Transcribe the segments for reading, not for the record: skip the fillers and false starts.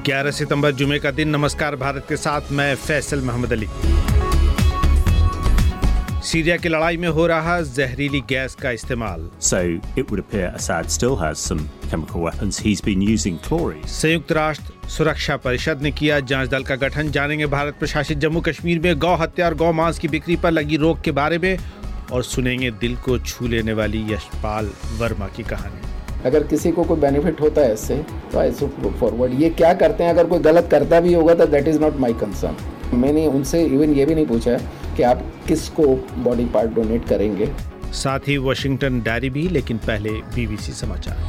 11 सितंबर जुमे का दिन। नमस्कार भारत के साथ मैं फैसल मोहम्मद अली। सीरिया की लड़ाई में हो रहा जहरीली गैस का इस्तेमाल। So it would appear Assad still has some chemical weapons. He's been using chlorine. संयुक्त राष्ट्र सुरक्षा परिषद ने किया जांच दल का गठन। जानेंगे भारत प्रशासित जम्मू कश्मीर में गौ हत्या और गौ मांस की बिक्री पर लगी रोक के बारे में, और सुनेंगे दिल को छू लेने वाली यशपाल वर्मा की कहानी। अगर किसी को कोई बेनिफिट होता है इससे तो आई शुड लुक फॉरवर्ड। ये क्या करते हैं, अगर कोई गलत करता भी होगा तो that is not my concern. मैंने उनसे इवन ये भी नहीं पूछा कि आप किसको बॉडी पार्ट डोनेट करेंगे। साथ ही वॉशिंगटन डायरी भी, लेकिन पहले बीबीसी समाचार।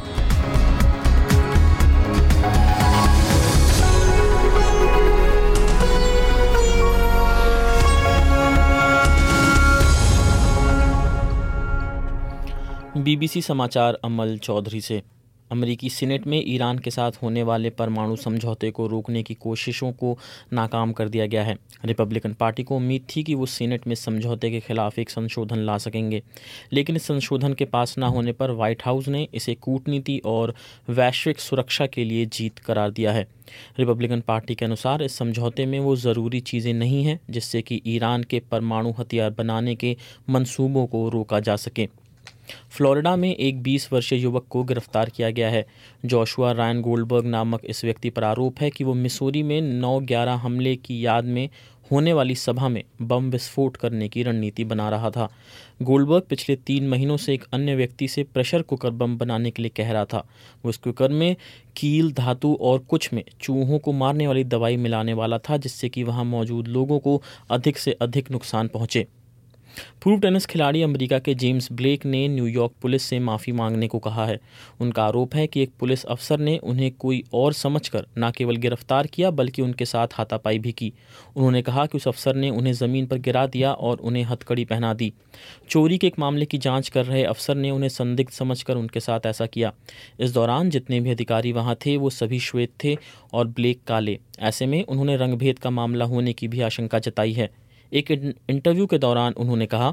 बीबीसी समाचार अमल चौधरी से। अमेरिकी सीनेट में ईरान के साथ होने वाले परमाणु समझौते को रोकने की कोशिशों को नाकाम कर दिया गया है। रिपब्लिकन पार्टी को उम्मीद थी कि वो सीनेट में समझौते के खिलाफ एक संशोधन ला सकेंगे, लेकिन इस संशोधन के पास न होने पर व्हाइट हाउस ने इसे कूटनीति और वैश्विक सुरक्षा के लिए जीत करार दिया है। रिपब्लिकन पार्टी के अनुसार इस समझौते में वो ज़रूरी चीज़ें नहीं हैं जिससे कि ईरान के परमाणु हथियार बनाने के मंसूबों को रोका जा सके। फ्लोरिडा में एक 20 वर्षीय युवक को गिरफ्तार किया गया है। जोशुआ रायन गोल्डबर्ग नामक इस व्यक्ति पर आरोप है कि वो मिसूरी में 9/11 हमले की याद में होने वाली सभा में बम विस्फोट करने की रणनीति बना रहा था। गोल्डबर्ग पिछले 3 महीनों से एक अन्य व्यक्ति से प्रेशर कुकर बम बनाने के लिए कह रहा था। वो इस कुकर में कील, धातु और कुछ में चूहों को मारने वाली दवाई मिलाने वाला था, जिससे कि वहाँ मौजूद लोगों को अधिक से अधिक नुकसान पहुँचे। पूर्व टेनिस खिलाड़ी अमेरिका के जेम्स ब्लेक ने न्यूयॉर्क पुलिस से माफ़ी मांगने को कहा है। उनका आरोप है कि एक पुलिस अफसर ने उन्हें कोई और समझकर न केवल गिरफ्तार किया बल्कि उनके साथ हाथापाई भी की। उन्होंने कहा कि उस अफसर ने उन्हें ज़मीन पर गिरा दिया और उन्हें हथकड़ी पहना दी। चोरी के एक मामले की जांच कर रहे अफसर ने उन्हें संदिग्ध समझकर उनके साथ ऐसा किया। इस दौरान जितने भी अधिकारी वहाँ थे वो सभी श्वेत थे और ब्लेक काले। ऐसे में उन्होंने रंगभेद का मामला होने की भी आशंका जताई है। एक इंटरव्यू के दौरान उन्होंने कहा,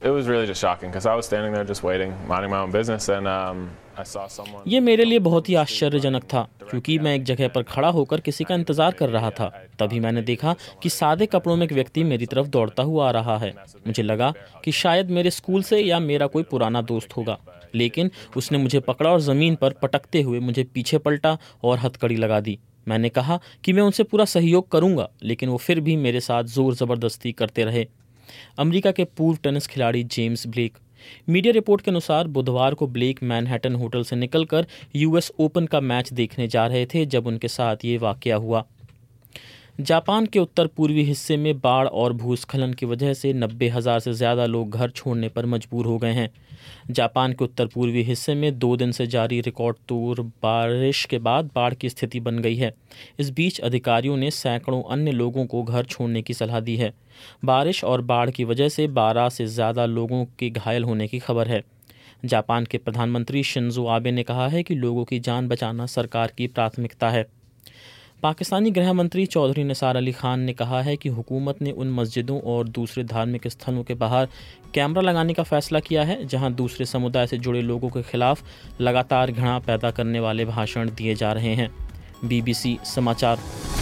ये मेरे लिए बहुत ही आश्चर्यजनक था क्योंकि मैं एक जगह पर खड़ा होकर किसी का इंतजार कर रहा था। तभी मैंने देखा कि सादे कपड़ों में एक व्यक्ति मेरी तरफ दौड़ता हुआ आ रहा है। मुझे लगा कि शायद मेरे स्कूल से या मेरा कोई पुराना दोस्त होगा, लेकिन उसने मुझे पकड़ा और ज़मीन पर पटकते हुए मुझे पीछे पलटा और हथकड़ी लगा दी। मैंने कहा कि मैं उनसे पूरा सहयोग करूंगा, लेकिन वो फिर भी मेरे साथ जोर ज़बरदस्ती करते रहे। अमेरिका के पूर्व टेनिस खिलाड़ी जेम्स ब्लेक। मीडिया रिपोर्ट के अनुसार बुधवार को ब्लेक मैनहट्टन होटल से निकलकर यूएस ओपन का मैच देखने जा रहे थे जब उनके साथ ये वाकया हुआ। जापान के उत्तर पूर्वी हिस्से में बाढ़ और भूस्खलन की वजह से 90,000 से ज़्यादा लोग घर छोड़ने पर मजबूर हो गए हैं। जापान के उत्तर पूर्वी हिस्से में 2 दिन से जारी रिकॉर्ड तोड़ बारिश के बाद बाढ़ की स्थिति बन गई है। इस बीच अधिकारियों ने सैकड़ों अन्य लोगों को घर छोड़ने की सलाह दी है। बारिश और बाढ़ की वजह से 12 से ज़्यादा लोगों के घायल होने की खबर है। जापान के प्रधानमंत्री शिंजो आबे ने कहा है कि लोगों की जान बचाना सरकार की प्राथमिकता है। पाकिस्तानी गृह मंत्री चौधरी निसार अली खान ने कहा है कि हुकूमत ने उन मस्जिदों और दूसरे धार्मिक स्थलों के बाहर कैमरा लगाने का फैसला किया है जहां दूसरे समुदाय से जुड़े लोगों के खिलाफ लगातार घृणा पैदा करने वाले भाषण दिए जा रहे हैं। बीबीसी समाचार।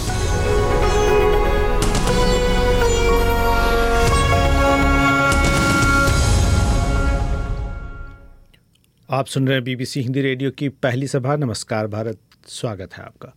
आप सुन रहे हैं बीबीसी हिंदी रेडियो की पहली सभा। नमस्कार भारत, स्वागत है आपका।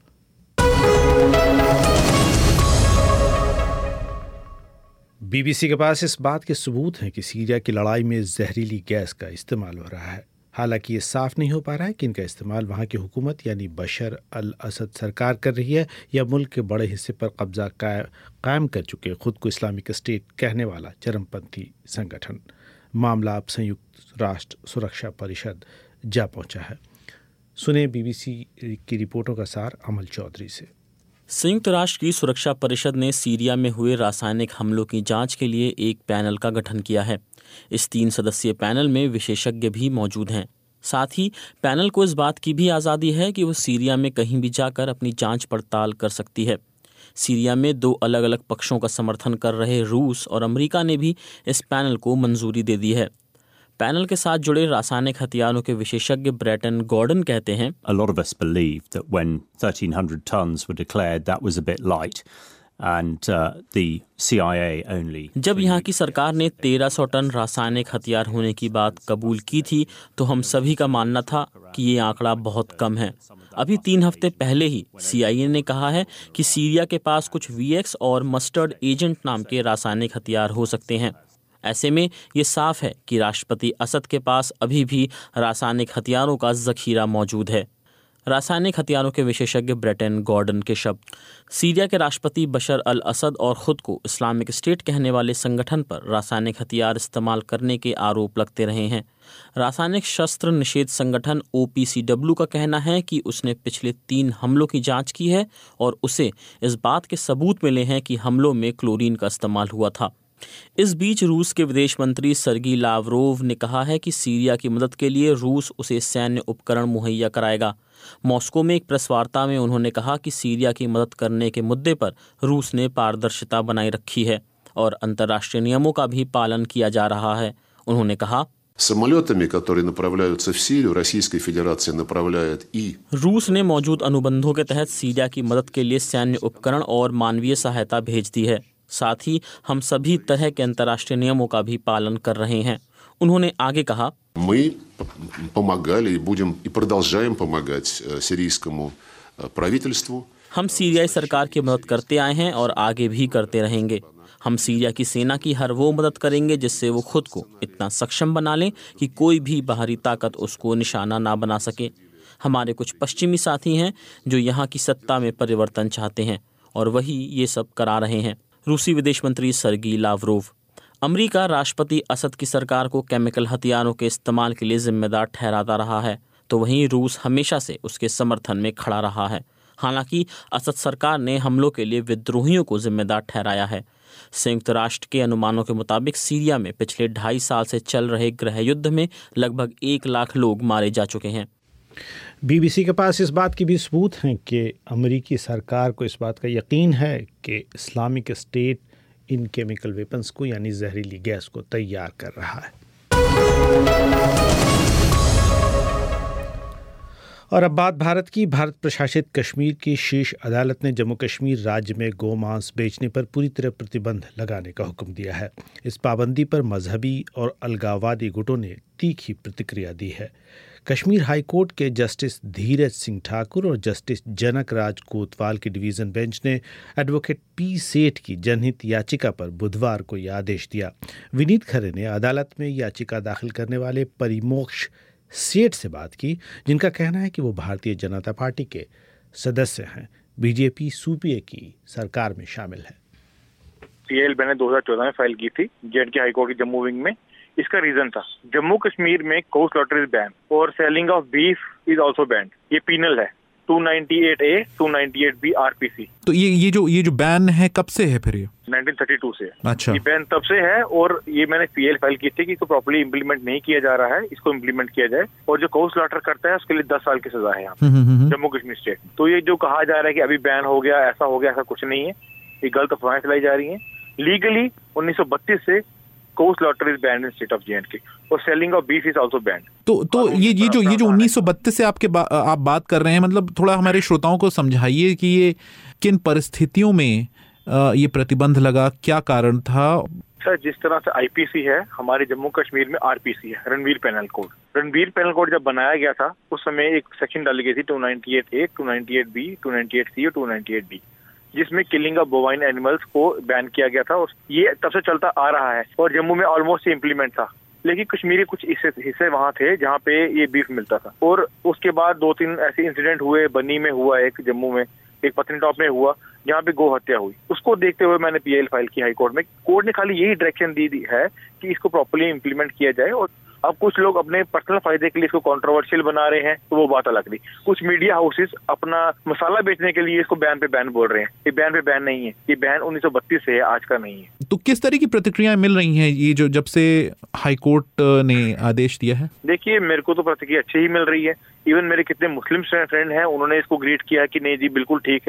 बीबीसी के पास इस बात के सबूत हैं कि सीरिया की लड़ाई में जहरीली गैस का इस्तेमाल हो रहा है। हालांकि ये साफ नहीं हो पा रहा है कि इनका इस्तेमाल वहाँ की हुकूमत यानी बशर अल असद सरकार कर रही है या मुल्क के बड़े हिस्से पर कब्जा कायम कर चुके खुद को इस्लामिक स्टेट कहने वाला चरमपंथी संगठन। मामला अब संयुक्त राष्ट्र सुरक्षा परिषद जा पहुँचा है। सुने बीबीसी की रिपोर्टों का सार अमल चौधरी से। संयुक्त राष्ट्र की सुरक्षा परिषद ने सीरिया में हुए रासायनिक हमलों की जांच के लिए एक पैनल का गठन किया है। इस 3 सदस्यीय पैनल में विशेषज्ञ भी मौजूद हैं। साथ ही पैनल को इस बात की भी आज़ादी है कि वो सीरिया में कहीं भी जाकर अपनी जांच पड़ताल कर सकती है। सीरिया में 2 अलग अलग पक्षों का समर्थन कर रहे रूस और अमेरिका ने भी इस पैनल को मंजूरी दे दी है। पैनल के साथ जुड़े रासायनिक हथियारों के विशेषज्ञ ब्रेटन गॉर्डन कहते हैं, A lot of us believed that when 1,300 tons were declared, that was a bit light. And the CIA only. जब यहाँ की सरकार ने 1300 टन रासायनिक हथियार होने की बात कबूल की थी तो हम सभी का मानना था कि ये आंकड़ा बहुत कम है। अभी 3 हफ्ते पहले ही CIA ने कहा है कि सीरिया के पास कुछ VX और मस्टर्ड एजेंट नाम के रासायनिक हथियार हो सकते हैं। ऐसे में ये साफ है कि राष्ट्रपति असद के पास अभी भी रासायनिक हथियारों का जखीरा मौजूद है। रासायनिक हथियारों के विशेषज्ञ ब्रेटन गॉर्डन के शब्द, सीरिया के राष्ट्रपति बशर अल असद और खुद को इस्लामिक स्टेट कहने वाले संगठन पर रासायनिक हथियार इस्तेमाल करने के आरोप लगते रहे हैं। रासायनिक शस्त्र निषेध संगठन OPCW का कहना है कि उसने पिछले 3 हमलों की जांच की है और उसे इस बात के सबूत मिले हैं कि हमलों में क्लोरीन का इस्तेमाल हुआ था। इस बीच रूस के विदेश मंत्री सर्गी लावरोव ने कहा है कि सीरिया की मदद के लिए रूस उसे सैन्य उपकरण मुहैया कराएगा। मॉस्को में एक प्रेस वार्ता में उन्होंने कहा कि सीरिया की मदद करने के मुद्दे पर रूस ने पारदर्शिता बनाए रखी है और अंतर्राष्ट्रीय नियमों का भी पालन किया जा रहा है। उन्होंने कहा, самолетами, которые направляются в Сирию, Российская Федерация направляет и रूस ने मौजूद अनुबंधों के तहत सीरिया की मदद के लिए सैन्य उपकरण और मानवीय सहायता भेज दी है। साथ ही हम सभी तरह के अंतर्राष्ट्रीय नियमों का भी पालन कर रहे हैं। उन्होंने आगे कहा, мы помогали и будем и продолжаем помогать сирийскому правительству. हम सीरियाई सरकार की मदद करते आए हैं और आगे भी करते रहेंगे। हम सीरिया की सेना की हर वो मदद करेंगे जिससे वो खुद को इतना सक्षम बना लें कि कोई भी बाहरी ताकत उसको निशाना ना बना सके। हमारे कुछ पश्चिमी साथी हैं जो यहाँ की सत्ता में परिवर्तन चाहते हैं और वही ये सब करा रहे हैं। रूसी विदेश मंत्री सर्गी लावरोव। अमेरिका राष्ट्रपति असद की सरकार को केमिकल हथियारों के इस्तेमाल के लिए जिम्मेदार ठहराता रहा है, तो वहीं रूस हमेशा से उसके समर्थन में खड़ा रहा है। हालांकि असद सरकार ने हमलों के लिए विद्रोहियों को जिम्मेदार ठहराया है। संयुक्त राष्ट्र के अनुमानों के मुताबिक सीरिया में पिछले 2.5 साल से चल रहे गृह युद्ध में लगभग 1 लाख लोग मारे जा चुके हैं। BBC के पास इस बात की भी सबूत हैं कि अमेरिकी सरकार को इस बात का यकीन है कि इस्लामिक स्टेट इन केमिकल वेपन्स को यानी जहरीली गैस को तैयार कर रहा है। और अब बात भारत की। भारत प्रशासित कश्मीर की शीर्ष अदालत ने जम्मू कश्मीर राज्य में गोमांस बेचने पर पूरी तरह प्रतिबंध लगाने का हुक्म दिया है। इस पाबंदी पर मजहबी और अलगाववादी गुटों ने तीखी प्रतिक्रिया दी है। कश्मीर हाई कोर्ट के जस्टिस धीरज सिंह ठाकुर और जस्टिस जनक राज कोतवाल की डिवीज़न बेंच ने एडवोकेट P सेठ की जनहित याचिका पर बुधवार को यह आदेश दिया। विनीत खरे ने अदालत में याचिका दाखिल करने वाले परिमोक्ष सेठ से बात की, जिनका कहना है कि वो भारतीय जनता पार्टी के सदस्य हैं, बीजेपी सूपीए की सरकार में शामिल है। PIL मैंने 2014 में फाइल की थी J&K हाई कोर्ट की जम्मू विंग में। इसका रीजन था जम्मू कश्मीर में को स्लॉटर इज बैन और selling of beef is also banned. ये पीनल है 298A 298B RPC। तो ये जो बैन है कब से है फिर? ये 1932 से है। अच्छा। ये बैन तब से है और ये मैंने PIL फाइल की थी कि इसको प्रॉपर्ली इम्प्लीमेंट नहीं किया जा रहा है, इसको इम्प्लीमेंट किया जाए। और जो को स्लॉटर करता है उसके लिए 10 साल की सजा है यहाँ जम्मू कश्मीर स्टेट। तो ये जो कहा जा रहा है कि अभी बैन हो गया, ऐसा हो गया, ऐसा कुछ नहीं है। ये गलत अफवाहें चलाई जा रही है। लीगली 1932 से cow slaughter is banned in state of J&K और selling of beef is also banned. तो ये जो 1932 से आप बात कर रहे हैं, मतलब थोड़ा हमारे श्रोताओं को समझाइए कि ये किन परिस्थितियों में ये प्रतिबंध लगा, क्या कारण था? सर, जिस तरह से IPC है हमारे जम्मू कश्मीर में RPC है, Ranbir penal code. Ranbir penal code जब बनाया गया था उस समय एक सेक्शन डाली गई थी 298A 298B 298C और 298D, जिसमें किलिंग ऑफ बोवाइन एनिमल्स को बैन किया गया था। और ये तब से चलता आ रहा है और जम्मू में ऑलमोस्ट इम्प्लीमेंट था। लेकिन कश्मीर के कुछ हिस्से वहाँ थे जहाँ पे ये बीफ मिलता था। और उसके बाद 2-3 ऐसे इंसिडेंट हुए। बनी में हुआ एक, जम्मू में एक, पत्नीटॉप में हुआ, जहाँ पे गो हत्या हुई। उसको देखते हुए मैंने PIL फाइल की हाई कोर्ट में। कोर्ट ने खाली यही डायरेक्शन दी है कि इसको प्रॉपर्ली इम्प्लीमेंट किया जाए। और अब कुछ लोग अपने पर्सनल फायदे के लिए इसको कंट्रोवर्शियल बना रहे हैं, तो वो बात अलग थी। कुछ मीडिया हाउसेस अपना मसाला बेचने के लिए इसको बैन पे बैन बोल रहे हैं। ये बैन पे बैन नहीं है, ये बैन 1932 से है, आज का नहीं है। तो किस तरह की प्रतिक्रियाएं मिल रही हैं ये जो जब से हाई कोर्ट ने आदेश दिया है? देखिए, मेरे को तो प्रतिक्रिया अच्छी ही मिल रही है। इवन मेरे कितने मुस्लिम फ्रेंड हैं, उन्होंने इसको ग्रीट किया कि नहीं जी बिल्कुल ठीक है,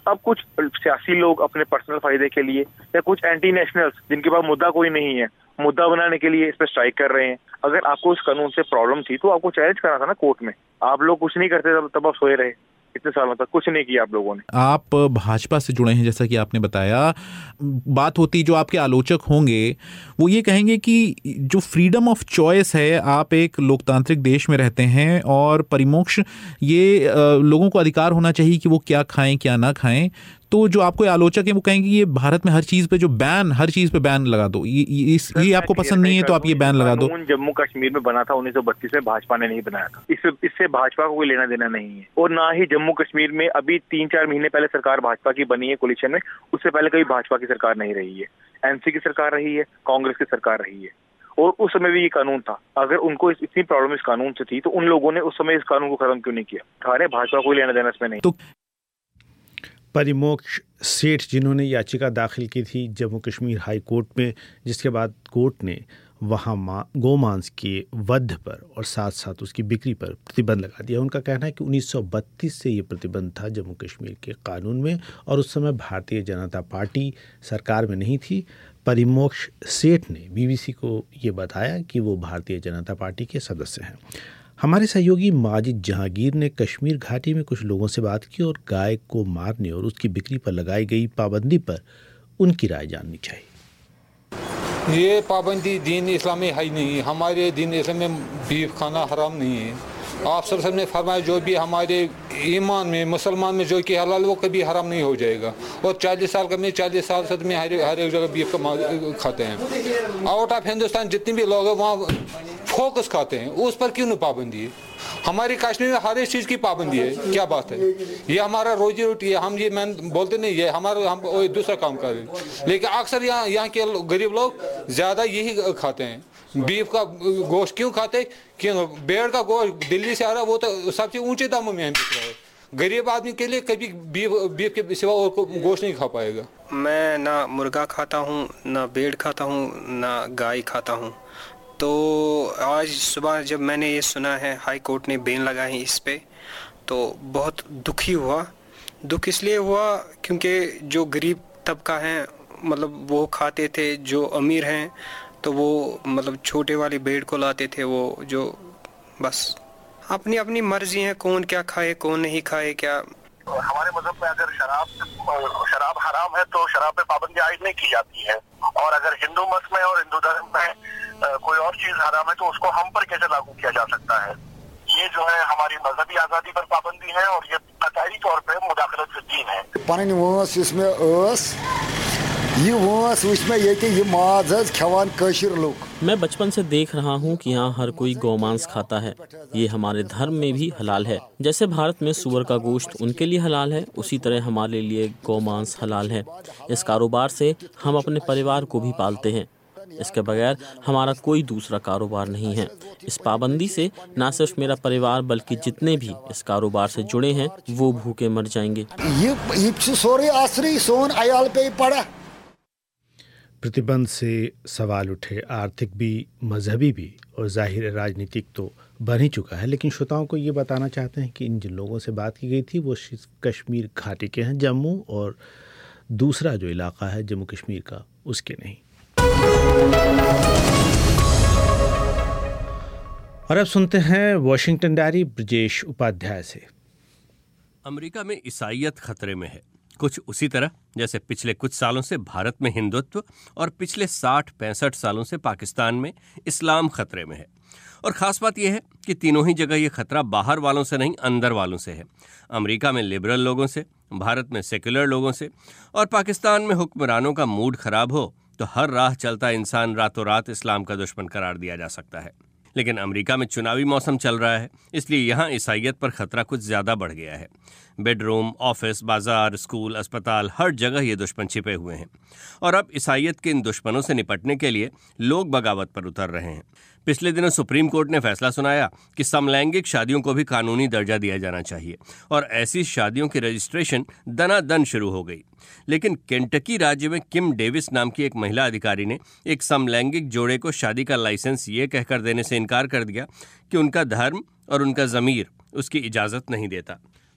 अब कुछ सियासी लोग अपने पर्सनल फायदे के लिए या कुछ एंटी नेशनल्स जिनके पास मुद्दा कोई नहीं है, मुद्दा बनाने के लिए इस पर स्ट्राइक कर रहे हैं। अगर आपको इस कानून से प्रॉब्लम थी तो आपको चैलेंज करना था ना कोर्ट में। आप लोग कुछ नहीं करते, तब आप सोए रहे। इतने सालों तक कुछ नहीं किया आप लोगों ने। आप भाजपा से जुड़े हैं, जैसा कि आपने बताया। बात होती, जो आपके आलोचक होंगे वो ये कहेंगे कि जो फ्रीडम ऑफ चॉइस है, आप एक लोकतांत्रिक देश में रहते हैं और परिमोक्ष ये लोगों को अधिकार होना चाहिए कि वो क्या खाएं क्या ना खाएं। तो जो आपको आलोचक है वो कहेंगे ये भारत में हर चीज पे जो बैन, हर चीज पे बैन लगा दो, ये आपको पसंद नहीं है तो आप ये बैन लगा दो। जम्मू कश्मीर में बना था 1932 में, भाजपा ने नहीं बनाया था। इससे भाजपा को कोई लेना देना नहीं है। और ना ही जम्मू कश्मीर में अभी 3-4 महीने पहले सरकार भाजपा की बनी है कोलिशन में, उससे पहले कभी भाजपा की सरकार नहीं रही है। एनसी की सरकार रही है, कांग्रेस की सरकार रही है, और उस समय भी ये कानून था। अगर उनको इतनी प्रॉब्लम इस कानून से थी तो उन लोगों ने उस समय इस कानून को खत्म क्यों नहीं किया? सारे भाजपा को लेना देना इसमें नहीं। तो परिमोक्ष सेठ जिन्होंने याचिका दाखिल की थी जम्मू कश्मीर हाई कोर्ट में, जिसके बाद कोर्ट ने वहाँ गोमांस के वध पर और साथ साथ उसकी बिक्री पर प्रतिबंध लगा दिया। उनका कहना है कि 1932 से ये प्रतिबंध था जम्मू कश्मीर के कानून में, और उस समय भारतीय जनता पार्टी सरकार में नहीं थी। परिमोक्ष सेठ ने बीबीसी को ये बताया कि वो भारतीय जनता पार्टी के सदस्य हैं। हमारे सहयोगी माजिद जहांगीर ने कश्मीर घाटी में कुछ लोगों से बात की और गाय को मारने और उसकी बिक्री पर लगाई गई पाबंदी पर उनकी राय जाननी चाहिए। ये पाबंदी दीन इस्लामी है नहीं। हमारे दीन इस्लाम में बीफ खाना हराम नहीं है। आप सब ने फरमाया जो भी हमारे ईमान में, मुसलमान में जो कि हलाल, वो कभी हराम नहीं हो जाएगा। और 40 साल का में 40 साल से में हर एक जगह बीफ का खाते हैं। आउट ऑफ हिंदुस्तान जितने भी लोग हैं वहाँ फोकस खाते हैं, उस पर क्यों नहीं पाबंदी है? हमारी कश्मीर में हर एक चीज़ की पाबंदी है। क्या बात है? ये हमारा रोजी रोटी है। हम ये बोलते नहीं, ये हमारा, हम दूसरा काम कर रहे हैं। लेकिन अक्सर यहाँ के गरीब लोग ज़्यादा यही खाते हैं। बीफ का गोश्त क्यों खाते? क्यों? भेड़ का गोश्त दिल्ली से आ रहा, वो तो सबसे ऊंचे दामों में बिक रहा है। गरीब आदमी के लिए कभी बीफ के सिवा और गोश्त नहीं खा पाएगा। मैं ना मुर्गा खाता हूँ, ना भेड़ खाता हूँ, ना गाय खाता हूँ। तो आज सुबह जब मैंने ये सुना है हाई कोर्ट ने बैन लगाए हैं इस पे, तो बहुत दुखी हुआ। दुख इसलिए हुआ क्योंकि जो गरीब तबका है, मतलब वो खाते थे। जो अमीर हैं तो वो मतलब छोटे वाली भेड़ को लाते थे। वो जो बस अपनी अपनी मर्जी है, कौन क्या खाए कौन नहीं खाए। क्या हमारे मजहब में अगर शराब हराम है तो शराब पे पाबंदी आयद नहीं की जाती है। और अगर हिंदू मत में और हिंदू धर्म में कोई और चीज हराम है तो उसको हम पर कैसे लागू किया जा सकता है? ये जो है हमारी मजहबी आजादी पर पाबंदी है और ये कतई तौर पे मुदाखलत दीन है। मैं बचपन से देख रहा हूँ कि यहाँ हर कोई गौमांस खाता है। ये हमारे धर्म में भी हलाल है। जैसे भारत में सूअर का गोश्त उनके लिए हलाल है, उसी तरह हमारे लिए गौमांस हलाल है। इस कारोबार से हम अपने परिवार को भी पालते हैं। इसके बगैर हमारा कोई दूसरा कारोबार नहीं है। इस पाबंदी से न सिर्फ मेरा परिवार बल्कि जितने भी इस कारोबार से जुड़े हैं वो भूखे मर जाएंगे। प्रतिबंध से सवाल उठे, आर्थिक भी, मजहबी भी और जाहिर राजनीतिक तो बन ही चुका है। लेकिन श्रोताओं को ये बताना चाहते हैं कि इन जिन लोगों से बात की गई थी वो कश्मीर घाटी के हैं, जम्मू और दूसरा जो इलाका है जम्मू कश्मीर का, उसके नहीं। और अब सुनते हैं वॉशिंगटन डायरी ब्रजेश उपाध्याय से। अमेरिका में ईसाईयत खतरे में है, कुछ उसी तरह जैसे पिछले कुछ सालों से भारत में हिंदुत्व और पिछले 60-65 सालों से पाकिस्तान में इस्लाम खतरे में है। और ख़ास बात यह है कि तीनों ही जगह ये खतरा बाहर वालों से नहीं, अंदर वालों से है। अमेरिका में लिबरल लोगों से, भारत में सेक्युलर लोगों से, और पाकिस्तान में हुक्मरानों का मूड खराब हो तो हर राह चलता इंसान रातों रात इस्लाम का दुश्मन करार दिया जा सकता है। लेकिन अमेरिका में चुनावी मौसम चल रहा है, इसलिए यहाँ ईसाईयत पर खतरा कुछ ज़्यादा बढ़ गया है। बेडरूम, ऑफिस, बाजार, स्कूल, अस्पताल, हर जगह ये दुश्मन छिपे हुए हैं। और अब ईसाईयत के इन दुश्मनों से निपटने के लिए लोग बगावत पर उतर रहे हैं। पिछले दिनों सुप्रीम कोर्ट ने फैसला सुनाया कि समलैंगिक शादियों को भी कानूनी दर्जा दिया जाना चाहिए और ऐसी शादियों की रजिस्ट्रेशन दनादन शुरू हो गई। लेकिन केंटकी राज्य में किम डेविस नाम की एक महिला अधिकारी ने एक समलैंगिक जोड़े को शादी का लाइसेंस ये कहकर देने से इनकार कर दिया कि उनका धर्म और उनका ज़मीर उसकी इजाज़त नहीं देता।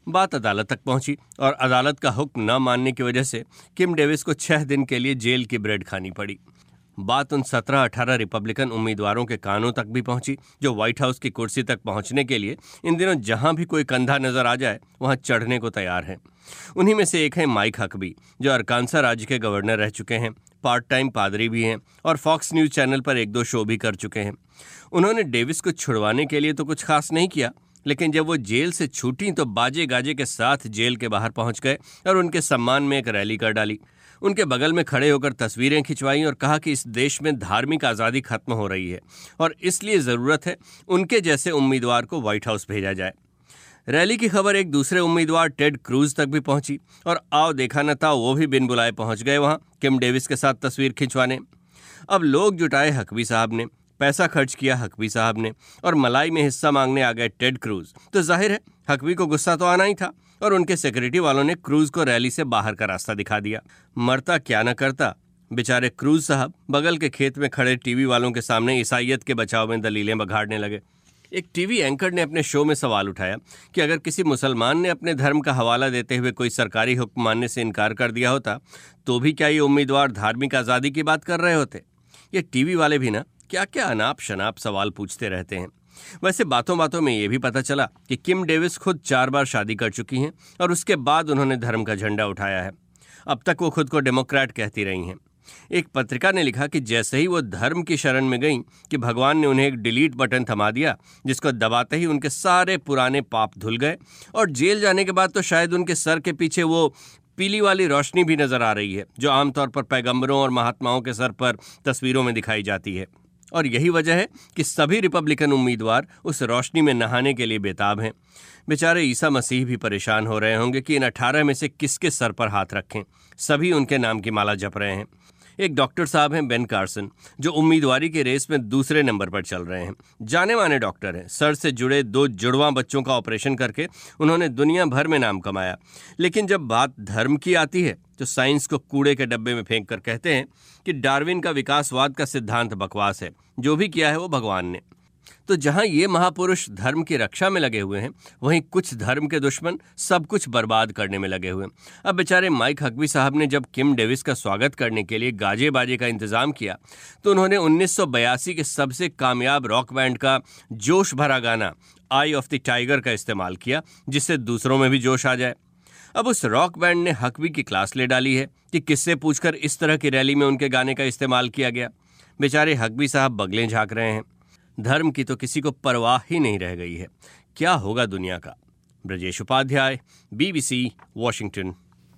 बात अदालत तक पहुंची और अदालत का हुक्म न मानने की वजह से किम डेविस को 6 दिन के लिए जेल की ब्रेड खानी पड़ी। बात उन 17-18 रिपब्लिकन उम्मीदवारों के कानों तक भी पहुंची जो व्हाइट हाउस की कुर्सी तक पहुंचने के लिए इन दिनों जहां भी कोई कंधा नजर आ जाए वहां चढ़ने को तैयार हैं। उन्हीं में से एक है माइक हकबी, जो अरकानसा राज्य के गवर्नर रह चुके हैं, पार्ट टाइम पादरी भी हैं और फॉक्स न्यूज़ चैनल पर 1-2 शो भी कर चुके हैं। उन्होंने डेविस को छुड़वाने के लिए तो कुछ खास नहीं किया, लेकिन जब वो जेल से छूटी तो बाजे गाजे के साथ जेल के बाहर पहुंच गए और उनके सम्मान में एक रैली कर डाली। उनके बगल में खड़े होकर तस्वीरें खिंचवाई और कहा कि इस देश में धार्मिक आज़ादी खत्म हो रही है और इसलिए ज़रूरत है उनके जैसे उम्मीदवार को व्हाइट हाउस भेजा जाए। रैली की खबर एक दूसरे उम्मीदवार टेड क्रूज तक भी पहुंची और आओ देखा न था वो भी बिन बुलाए पहुंच गए वहां किम डेविस के साथ तस्वीर खिंचवाने। अब लोग जुटाए हकबी साहब ने, पैसा खर्च किया हकबी साहब ने और मलाई में हिस्सा मांगने आ गए टेड क्रूज। तो जाहिर है हकबी को गुस्सा तो आना ही था और उनके सिक्योरिटी वालों ने क्रूज को रैली से बाहर का रास्ता दिखा दिया। मरता क्या न करता, बेचारे क्रूज साहब बगल के खेत में खड़े टीवी वालों के सामने ईसाइयत के बचाव में दलीलें बघाड़ने लगे। एक टीवी एंकर ने अपने शो में सवाल उठाया कि अगर किसी मुसलमान ने अपने धर्म का हवाला देते हुए कोई सरकारी हुक्म मानने से इनकार कर दिया होता तो भी क्या ये उम्मीदवार धार्मिक आज़ादी की बात कर रहे होते। ये टीवी वाले भी ना क्या क्या अनाप शनाप सवाल पूछते रहते हैं। वैसे बातों बातों में ये भी पता चला कि किम डेविस खुद 4 बार शादी कर चुकी हैं और उसके बाद उन्होंने धर्म का झंडा उठाया है। अब तक वो खुद को डेमोक्रेट कहती रही हैं। एक पत्रिका ने लिखा कि जैसे ही वो धर्म की शरण में गईं कि भगवान ने उन्हें एक डिलीट बटन थमा दिया, जिसको दबाते ही उनके सारे पुराने पाप धुल गए और जेल जाने के बाद तो शायद उनके सर के पीछे वो पीली वाली रोशनी भी नजर आ रही है जो आमतौर पर पैगंबरों और महात्माओं के सर पर तस्वीरों में दिखाई जाती है। और यही वजह है कि सभी रिपब्लिकन उम्मीदवार उस रोशनी में नहाने के लिए बेताब हैं। बेचारे ईसा मसीह भी परेशान हो रहे होंगे कि इन 18 में से किसके सर पर हाथ रखें। सभी उनके नाम की माला जप रहे हैं। एक डॉक्टर साहब हैं बेन कार्सन, जो उम्मीदवारी के रेस में दूसरे नंबर पर चल रहे हैं। जाने माने डॉक्टर हैं। सर से जुड़े 2 जुड़वां बच्चों का ऑपरेशन करके उन्होंने दुनिया भर में नाम कमाया। लेकिन जब बात धर्म की आती है तो साइंस को कूड़े के डब्बे में फेंक कर कहते हैं कि डार्विन का विकासवाद का सिद्धांत बकवास है, जो भी किया है वो भगवान ने। तो जहां ये महापुरुष धर्म की रक्षा में लगे हुए हैं, वहीं कुछ धर्म के दुश्मन सब कुछ बर्बाद करने में लगे हुए हैं। अब बेचारे माइक हकबी साहब ने जब किम डेविस का स्वागत करने के लिए गाजे बाजे का इंतजाम किया तो उन्होंने 1982 के सबसे कामयाब रॉक बैंड का जोश भरा गाना आई ऑफ द टाइगर का इस्तेमाल किया, जिससे दूसरों में भी जोश आ जाए। अब उस रॉक बैंड ने हकबी की क्लास ले डाली है कि किससे पूछकर इस तरह की रैली में उनके गाने का इस्तेमाल किया गया। बेचारे हकबी साहब बगलें झांक रहे हैं। धर्म की तो किसी को परवाह ही नहीं रह गई है। क्या होगा दुनिया का। Brajesh Upadhyay, BBC, Washington.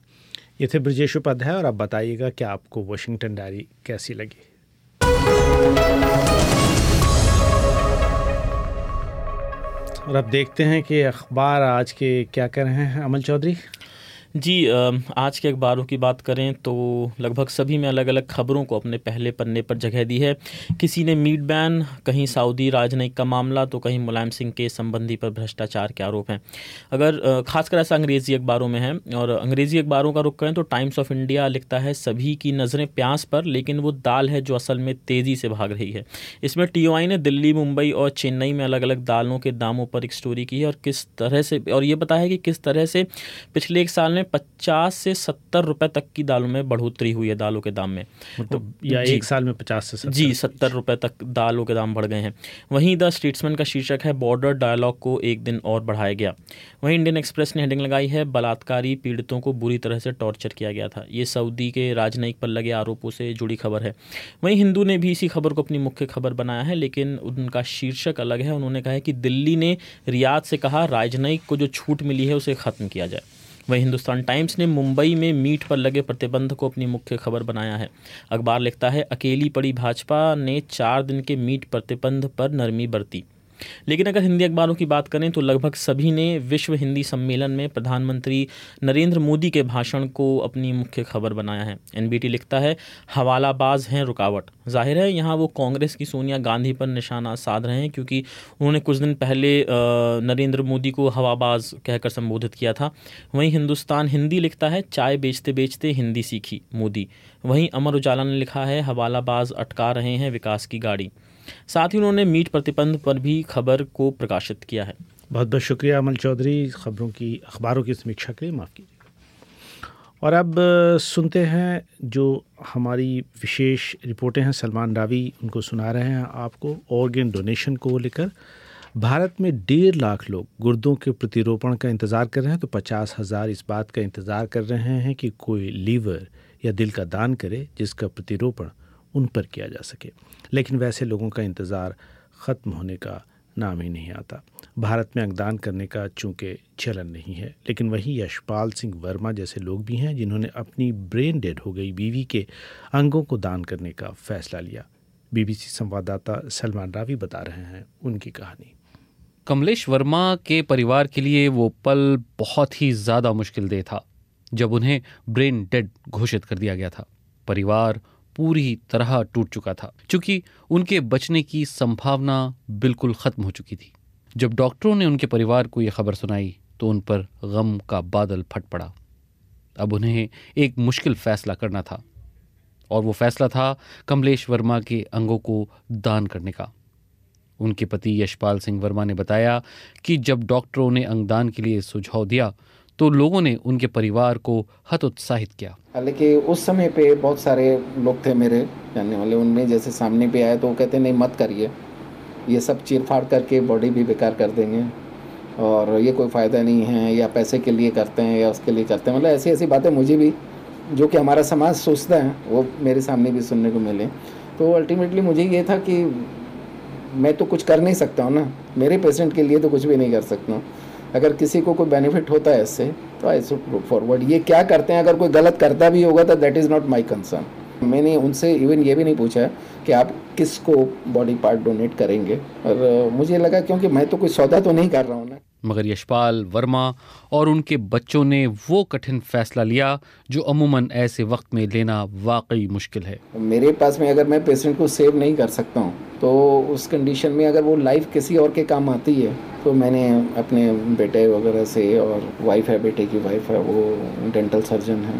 ये थे ब्रजेश उपाध्याय और आप बताइएगा कि आपको वॉशिंगटन डायरी कैसी लगी। और अब देखते हैं कि अखबार आज के क्या कर रहे हैं। अमल चौधरी जी, आज के अखबारों की बात करें तो लगभग सभी में अलग अलग खबरों को अपने पहले पन्ने पर जगह दी है। किसी ने मीट बैन, कहीं सऊदी राजनयिक का मामला, तो कहीं मुलायम सिंह के संबंधी पर भ्रष्टाचार के आरोप हैं। अगर खासकर ऐसा अंग्रेज़ी अखबारों में है और अंग्रेज़ी अखबारों का रुख करें तो टाइम्स ऑफ इंडिया लिखता है सभी की नज़रें प्याज पर, लेकिन वो दाल है जो असल में तेज़ी से भाग रही है। इसमें TOI ने दिल्ली, मुंबई और चेन्नई में अलग अलग दालों के दामों पर एक स्टोरी की है और किस तरह से, और ये बताया है कि किस तरह से पिछले एक साल में 50 से 70 रुपए तक की दालों में बढ़ोतरी हुई है, दालों के दाम में। मतलब या एक साल में 50 से 70 जी 70 रुपए तक दालों के दाम बढ़ गए हैं। वहीं द स्टेट्समैन का शीर्षक है बॉर्डर डायलॉग को एक दिन और बढ़ाया गया। वहीं इंडियन एक्सप्रेस ने हेडिंग लगाई है बलात्कारी पीड़ितों को बुरी तरह से टॉर्चर किया गया था। ये सऊदी के राजनयिक पर लगे आरोपों से जुड़ी खबर है। वहीं हिंदू ने भी इसी खबर को अपनी मुख्य खबर बनाया है, लेकिन उनका शीर्षक अलग है। उन्होंने कहा है कि दिल्ली ने रियाद से कहा राजनयिक को जो छूट मिली है उसे ख़त्म किया जाए। वहीं हिंदुस्तान टाइम्स ने मुंबई में मीट पर लगे प्रतिबंध को अपनी मुख्य खबर बनाया है। अखबार लिखता है अकेली पड़ी भाजपा ने 4 दिन के मीट प्रतिबंध पर नरमी बरती। लेकिन अगर हिंदी अखबारों की बात करें तो लगभग सभी ने विश्व हिंदी सम्मेलन में प्रधानमंत्री नरेंद्र मोदी के भाषण को अपनी मुख्य खबर बनाया है। NBT लिखता है हवालाबाज हैं रुकावट। जाहिर है यहाँ वो कांग्रेस की सोनिया गांधी पर निशाना साध रहे हैं, क्योंकि उन्होंने कुछ दिन पहले नरेंद्र मोदी को हवाबाज कहकर संबोधित किया था। वहीं हिंदुस्तान हिंदी लिखता है चाय बेचते बेचते हिंदी सीखी मोदी। वहीं अमर उजाला ने लिखा है हवालाबाज अटका रहे हैं विकास की गाड़ी। साथ ही उन्होंने मीट प्रतिबंध पर भी खबर को प्रकाशित किया है। बहुत बहुत शुक्रिया अमल चौधरी, अखबारों की समीक्षा के लिए, माफ़ कीजिए। और अब सुनते हैं जो हमारी विशेष रिपोर्टें हैं। सलमान रावी उनको सुना रहे हैं आपको ऑर्गन डोनेशन को लेकर। भारत में 1.5 लाख लोग गुर्दों के प्रतिरोपण का इंतज़ार कर रहे हैं, तो 50,000 इस बात का इंतज़ार कर रहे हैं कि कोई लीवर या दिल का दान करे जिसका प्रतिरोपण उन पर किया जा सके। लेकिन वैसे लोगों का इंतज़ार ख़त्म होने का नाम ही नहीं आता। भारत में अंगदान करने का चूँकि चलन नहीं है, लेकिन वहीं यशपाल सिंह वर्मा जैसे लोग भी हैं जिन्होंने अपनी ब्रेन डेड हो गई बीवी के अंगों को दान करने का फ़ैसला लिया। बीबीसी संवाददाता सलमान रावी बता रहे हैं उनकी कहानी। कमलेश वर्मा के परिवार के लिए वो पल बहुत ही ज़्यादा मुश्किल दे था जब उन्हें ब्रेन डेड घोषित कर दिया गया था। परिवार पूरी तरह टूट चुका था, क्योंकि उनके बचने की संभावना बिल्कुल ख़त्म हो चुकी थी। जब डॉक्टरों ने उनके परिवार को यह खबर सुनाई तो उन पर गम का बादल फट पड़ा। अब उन्हें एक मुश्किल फ़ैसला करना था, और वो फ़ैसला था कमलेश वर्मा के अंगों को दान करने का। उनके पति यशपाल सिंह वर्मा ने बताया कि जब डॉक्टरों ने अंगदान के लिए सुझाव दिया तो लोगों ने उनके परिवार को हतोत्साहित किया। हालांकि उस समय पे बहुत सारे लोग थे मेरे जानने वाले, उनमें जैसे सामने पे आए तो वो कहते नहीं मत करिए, ये सब चीर फाड़ करके बॉडी भी बेकार कर देंगे और ये कोई फ़ायदा नहीं है, या पैसे के लिए करते हैं या उसके लिए करते हैं। मतलब ऐसी ऐसी बातें मुझे भी, जो कि हमारा समाज सोचता है, वो मेरे सामने भी सुनने को मिले। तो अल्टीमेटली मुझे ये था कि मैं तो कुछ कर नहीं सकता हूँ ना, मेरे पेशेंट के लिए तो कुछ भी नहीं कर सकता हूँ। अगर किसी को कोई बेनिफिट होता है इससे तो आई शुड लुक फॉरवर्ड। ये क्या करते हैं, अगर कोई गलत करता भी होगा तो that is not my concern. मैंने उनसे इवन ये भी नहीं पूछा कि आप किसको बॉडी पार्ट डोनेट करेंगे, और मुझे लगा क्योंकि मैं तो कोई सौदा तो नहीं कर रहा हूँ ना। मगर यशपाल वर्मा और उनके बच्चों ने वो कठिन फैसला लिया जो अमूमन ऐसे वक्त में लेना वाकई मुश्किल है। मेरे पास में अगर मैं पेशेंट को सेव नहीं कर सकता हूँ तो उस कंडीशन में अगर वो लाइफ किसी और के काम आती है, तो मैंने अपने बेटे वगैरह से, और वाइफ है, बेटे की वाइफ है, वो डेंटल सर्जन है,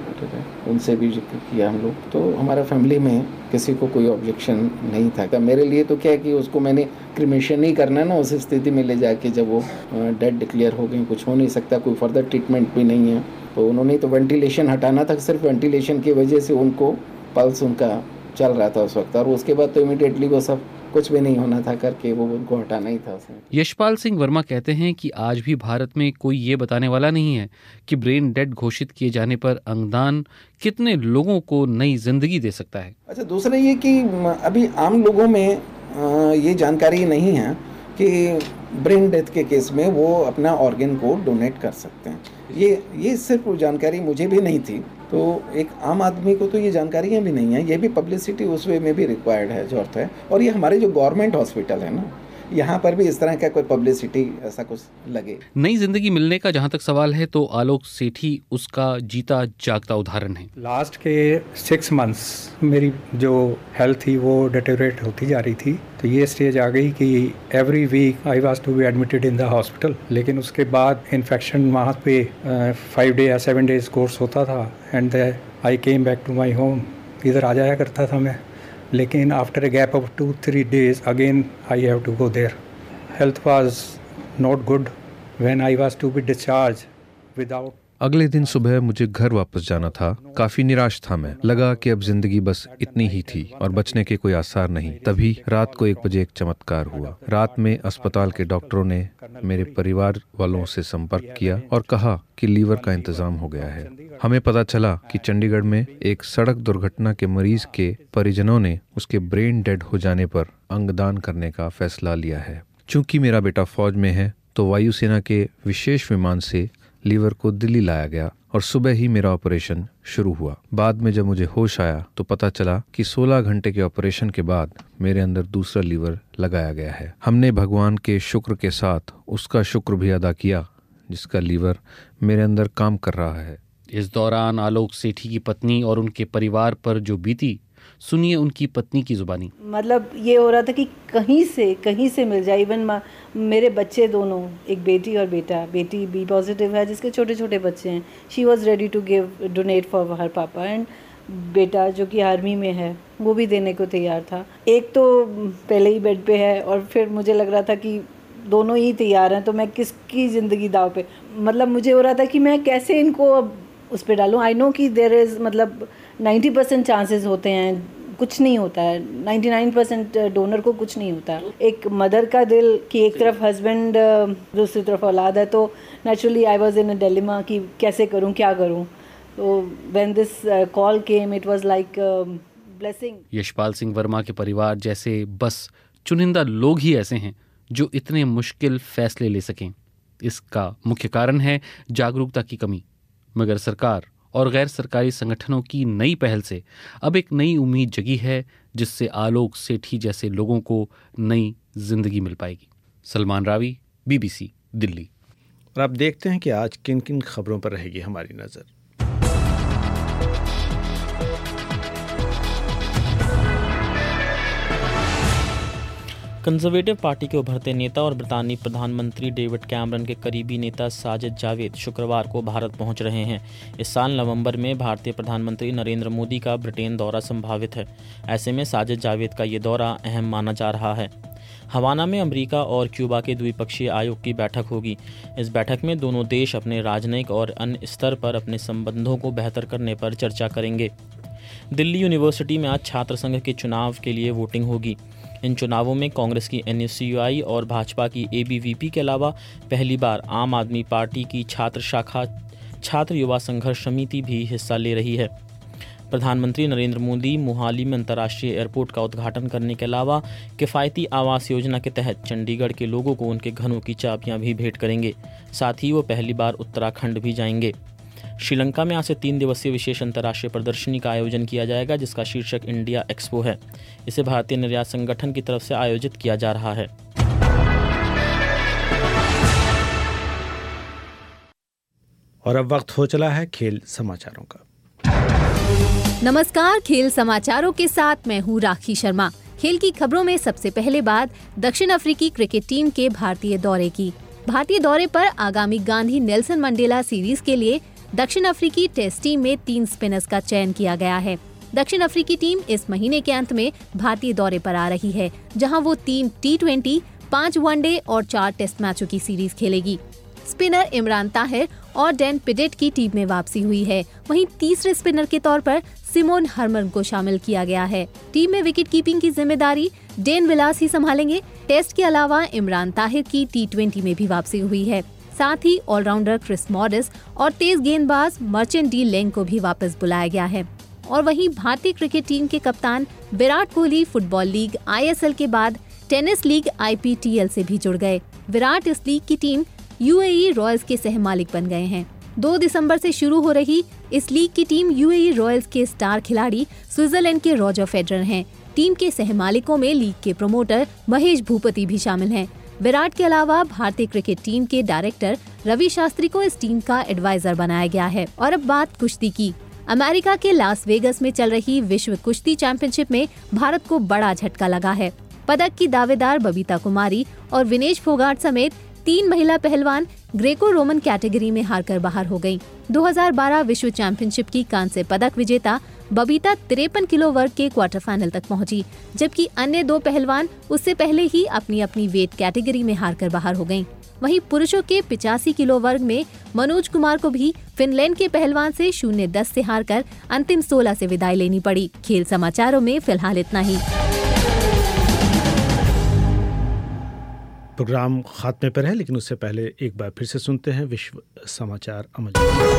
उनसे भी जिक्र किया हम लोग। तो हमारा फैमिली में किसी को कोई ऑब्जेक्शन नहीं था। मेरे लिए तो क्या है कि उसको मैंने क्रिमेशन नहीं करना ना, उस स्थिति में ले जाके जब वो डेड डिक्लेयर हो गई, कुछ हो नहीं सकता, कोई फर्दर ट्रीटमेंट भी नहीं है। तो उन्होंने तो वेंटिलेशन हटाना था, सिर्फ वेंटिलेशन की वजह से उनको पल्स उनका चल रहा था उस वक्त, और उसके बाद तो इमीडिएटली वो सब कुछ भी नहीं होना था करके वो उनको हटाना ही था उसमें। यशपाल सिंह वर्मा कहते हैं कि आज भी भारत में कोई ये बताने वाला नहीं है कि ब्रेन डेड घोषित किए जाने पर अंगदान कितने लोगों को नई जिंदगी दे सकता है। अच्छा, दूसरा ये कि अभी आम लोगों में ये जानकारी नहीं है कि ब्रेन डेथ के केस में वो अपना ऑर्गन को डोनेट कर सकते हैं। ये सिर्फ जानकारी मुझे भी नहीं थी, तो एक आम आदमी को तो ये जानकारियाँ भी नहीं है। ये भी पब्लिसिटी उस वे में भी रिक्वायर्ड है, जरूरत है। और ये हमारे जो गवर्नमेंट हॉस्पिटल है ना, यहाँ पर भी इस तरह का कोई पब्लिसिटी ऐसा कुछ लगे। नई जिंदगी मिलने का जहाँ तक सवाल है तो आलोक सेठी उसका जीता जागता उदाहरण है। लास्ट के 6 मंथ्स मेरी जो हेल्थ थी वो डिटेरियोरेट होती जा रही थी, तो ये स्टेज आ गई कि every week I was to be admitted in the hospital. लेकिन उसके बाद इन्फेक्शन वहाँ पे 5 डे या 7 डेज कोर्स होता था, and I came back to my home. इधर आ जाया करता था मैं, लेकिन after a gap of 2-3 days again I have to go there. Health was not good when I was to be discharge without. अगले दिन सुबह मुझे घर वापस जाना था। काफी निराश था मैं, लगा कि अब जिंदगी बस इतनी ही थी और बचने के कोई आसार नहीं। तभी रात को 1 बजे एक चमत्कार हुआ। रात में अस्पताल के डॉक्टरों ने मेरे परिवार वालों से संपर्क किया और कहा कि लीवर का इंतजाम हो गया है। हमें पता चला कि चंडीगढ़ में एक सड़क दुर्घटना के मरीज के परिजनों ने उसके ब्रेन डेड हो जाने पर अंगदान करने का फैसला लिया है। चूंकि मेरा बेटा फौज में है तो वायुसेना के विशेष विमान से लीवर को दिल्ली लाया गया और सुबह ही मेरा ऑपरेशन शुरू हुआ। बाद में जब मुझे होश आया तो पता चला कि 16 घंटे के ऑपरेशन के बाद मेरे अंदर दूसरा लीवर लगाया गया है। हमने भगवान के शुक्र के साथ उसका शुक्र भी अदा किया जिसका लीवर मेरे अंदर काम कर रहा है। इस दौरान आलोक सेठी की पत्नी और उनके परिवार पर जो बीती, सुनिए उनकी पत्नी की जुबानी। मतलब ये हो रहा था कि कहीं से मिल जाए। इवन मेरे बच्चे दोनों, एक बेटी और बेटा, बेटी बी पॉजिटिव है जिसके छोटे छोटे बच्चे हैं। She was ready to give donate for her papa, and बेटा जो कि आर्मी में है वो भी देने को तैयार था। एक तो पहले ही बेड पे है और फिर मुझे लग रहा था कि दोनों ही तैयार हैं, तो मैं किसकी ज़िंदगी दाव पे, मतलब मुझे हो रहा था कि मैं कैसे इनको अब उस पर डालूँ। आई नो कि देयर इज़ मतलब 90% चांसेस होते हैं, कुछ नहीं होता है, 99% डोनर को कुछ नहीं होता। एक मदर का दिल कि एक तरफ हस्बैंड दूसरी तरफ औलाद है, तो naturally I was in a dilemma कि कैसे करूं, क्या करूं। तो when this call came it was like blessing. Yashpal Singh Verma के परिवार जैसे बस चुनिंदा लोग ही ऐसे हैं जो इतने मुश्किल फैसले ले सकें। इसका मुख्य कारण है जागरूकता की कमी, मगर सरकार और गैर सरकारी संगठनों की नई पहल से अब एक नई उम्मीद जगी है, जिससे आलोक सेठी जैसे लोगों को नई जिंदगी मिल पाएगी। सलमान रावी, BBC, दिल्ली। और अब देखते हैं कि आज किन किन खबरों पर रहेगी हमारी नज़र। कंजर्वेटिव पार्टी के उभरते नेता और ब्रितानी प्रधानमंत्री डेविड कैमरन के करीबी नेता साजिद जावेद शुक्रवार को भारत पहुंच रहे हैं। इस साल नवंबर में भारतीय प्रधानमंत्री नरेंद्र मोदी का ब्रिटेन दौरा संभावित है। ऐसे में साजिद जावेद का ये दौरा अहम माना जा रहा है। हवाना में अमेरिका और क्यूबा के द्विपक्षीय आयोग की बैठक होगी। इस बैठक में दोनों देश अपने राजनयिक और अन्य स्तर पर अपने संबंधों को बेहतर करने पर चर्चा करेंगे। दिल्ली यूनिवर्सिटी में आज छात्र संघ के चुनाव के लिए वोटिंग होगी। इन चुनावों में कांग्रेस की NSUI और भाजपा की ABVP के अलावा पहली बार आम आदमी पार्टी की छात्र शाखा छात्र युवा संघर्ष समिति भी हिस्सा ले रही है। प्रधानमंत्री नरेंद्र मोदी मोहाली में अंतर्राष्ट्रीय एयरपोर्ट का उद्घाटन करने के अलावा किफ़ायती आवास योजना के तहत चंडीगढ़ के लोगों को उनके घरों की चाबियां भी भेंट करेंगे। साथ ही वो पहली बार उत्तराखंड भी जाएंगे। श्रीलंका में आज से 3 दिवसीय विशेष अंतर्राष्ट्रीय प्रदर्शनी का आयोजन किया जाएगा, जिसका शीर्षक इंडिया एक्सपो है। इसे भारतीय निर्यात संगठन की तरफ से आयोजित किया जा रहा है। और अब वक्त हो चला है खेल समाचारों का। नमस्कार, खेल समाचारों के साथ मैं हूँ राखी शर्मा। खेल की खबरों में सबसे पहले बात दक्षिण अफ्रीकी क्रिकेट टीम के भारतीय दौरे की। भारतीय दौरे पर आगामी गांधी नेल्सन मंडेला सीरीज के लिए दक्षिण अफ्रीकी टेस्ट टीम में 3 स्पिनर्स का चयन किया गया है। दक्षिण अफ्रीकी टीम इस महीने के अंत में भारतीय दौरे पर आ रही है, जहां वो 3 T20, 5 वनडे और 4 टेस्ट मैचों की सीरीज खेलेगी। स्पिनर इमरान ताहिर और डैन पिडेट की टीम में वापसी हुई है। वहीं तीसरे स्पिनर के तौर पर सिमोन हरमन को शामिल किया गया है। टीम में विकेट कीपिंग की जिम्मेदारी डेन विलास ही संभालेंगे। टेस्ट के अलावा इमरान ताहिर की T20 में भी वापसी हुई है। साथ ही ऑलराउंडर क्रिस मॉरिस और तेज गेंदबाज मर्चेंट डी लेंग को भी वापस बुलाया गया है। और वहीं भारतीय क्रिकेट टीम के कप्तान Virat Kohli football league ISL के बाद टेनिस लीग IPTL से भी जुड़ गए। विराट इस लीग की टीम UAE रॉयल्स के सहमालिक बन गए हैं। 2 दिसंबर से शुरू हो रही इस लीग की टीम UAE रॉयल्स के स्टार खिलाड़ी स्विट्जरलैंड के रॉजर फेडरर हैं। टीम के सहमालिकों में लीग के प्रमोटर महेश भूपति भी शामिल हैं। विराट के अलावा भारतीय क्रिकेट टीम के डायरेक्टर रवि शास्त्री को इस टीम का एडवाइजर बनाया गया है। और अब बात कुश्ती की। अमेरिका के लास वेगस में चल रही विश्व कुश्ती चैंपियनशिप में भारत को बड़ा झटका लगा है। पदक की दावेदार बबीता कुमारी और विनेश फोगाट समेत 3 महिला पहलवान ग्रेको रोमन कैटेगरी में हारकर बाहर हो गयीं। 2012 विश्व चैंपियनशिप की कांस्य पदक विजेता बबीता 53 किलो वर्ग के क्वार्टर फाइनल तक पहुंची, जबकि अन्य 2 पहलवान उससे पहले ही अपनी अपनी वेट कैटेगरी में हारकर बाहर हो गयीं। वहीं पुरुषों के 85 किलो वर्ग में मनोज कुमार को भी फिनलैंड के पहलवान से 0-10 से हारकर अंतिम 16 से विदाई लेनी पड़ी। खेल समाचारों में फिलहाल इतना ही। प्रोग्राम खात्मे पर है, लेकिन उससे पहले एक बार फिर से सुनते हैं विश्व समाचार अमल।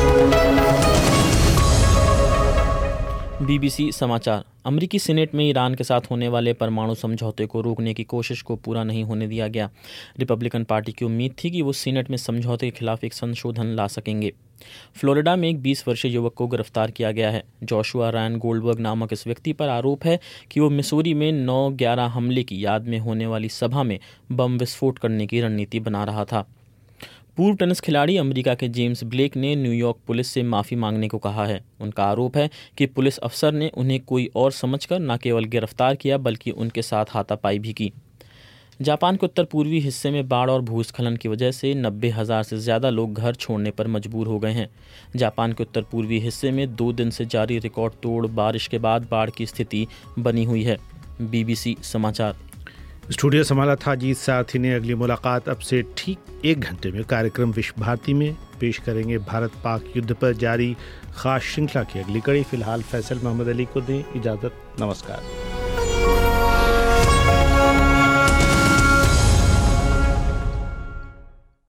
BBC समाचार। अमेरिकी सीनेट में ईरान के साथ होने वाले परमाणु समझौते को रोकने की कोशिश को पूरा नहीं होने दिया गया। रिपब्लिकन पार्टी की उम्मीद थी कि वो सीनेट में समझौते के खिलाफ एक संशोधन ला सकेंगे। फ्लोरिडा में एक 20 वर्षीय युवक को गिरफ्तार किया गया है। जोशुआ रायन गोल्डबर्ग नामक इस व्यक्ति पर आरोप है कि वो मिसूरी में 9/11 हमले की याद में होने वाली सभा में बम विस्फोट करने की रणनीति बना रहा था। पूर्व टेनिस खिलाड़ी अमेरिका के जेम्स ब्लेक ने न्यूयॉर्क पुलिस से माफ़ी मांगने को कहा है। उनका आरोप है कि पुलिस अफसर ने उन्हें कोई और समझकर न केवल गिरफ्तार किया बल्कि उनके साथ हाथापाई भी की। जापान के उत्तर पूर्वी हिस्से में बाढ़ और भूस्खलन की वजह से 90,000 से ज़्यादा लोग घर छोड़ने पर मजबूर हो गए हैं। जापान के उत्तर पूर्वी हिस्से में 2 दिन से जारी रिकॉर्ड तोड़ बारिश के बाद बाढ़ की स्थिति बनी हुई है। BBC समाचार। स्टूडियो संभाला था अजीत साथी ने। अगली मुलाकात अब से ठीक 1 घंटे में कार्यक्रम विश्व भारती में पेश करेंगे भारत पाक युद्ध पर जारी खास श्रृंखला की अगली कड़ी। फिलहाल फैसल मोहम्मद अली को दें इजाज़त। नमस्कार।